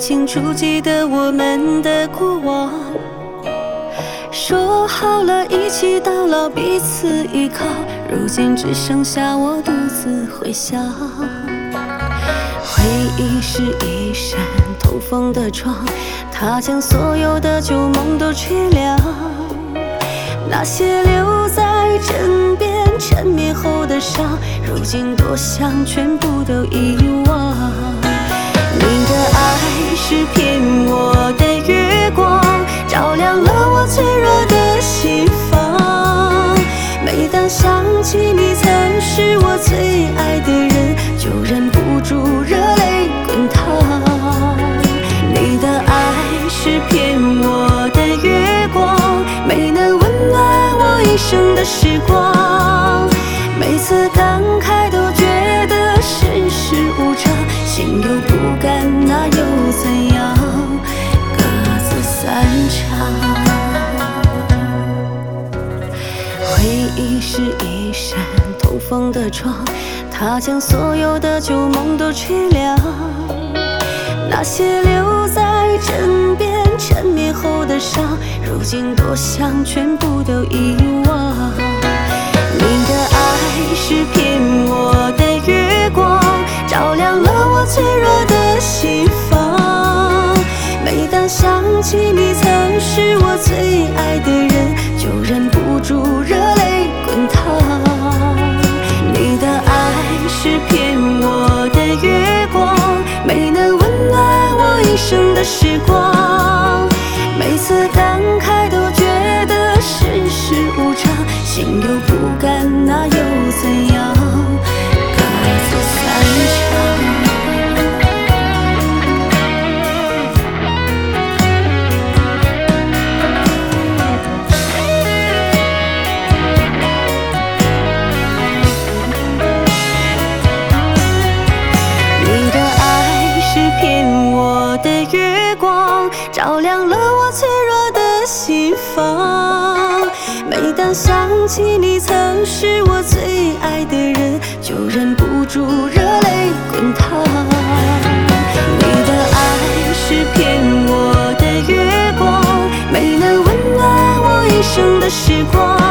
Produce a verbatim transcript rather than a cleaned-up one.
清楚记得我们的过往，说好了一起到老，彼此依靠，如今只剩下我独自回想。回忆是一扇透风的窗，它将所有的旧梦都吹凉，那些留在枕边缠绵后的伤，如今多想全部都遗忘。你的爱是骗我的月光，照亮了我脆弱的心房。每当想起你曾是我最爱的人，就忍不住热泪滚烫。你的爱是骗我的月光，没能温暖我一生的时光。每次感慨都觉得世事无常，心有不甘，那又怎样？各自散场。回忆是一扇透风的窗，它将所有的旧梦都吹凉，那些留在枕边缠绵后的伤，如今多想全部都遗忘。你的爱是骗我的月光，照亮了我脆弱的心房。每当想起你曾是我最爱的人，就忍不住热泪滚烫。你的爱是骗我的月光，没能温暖我一生的时光。每次感慨都觉得世事无常，心有不甘，那又怎样？各自散场。你的爱是骗我的月光，照亮了我脆弱的心房。每当想起你曾是我最爱的人，就忍不住热泪滚烫。你的爱是骗我的月光，没能温暖我一生的时光。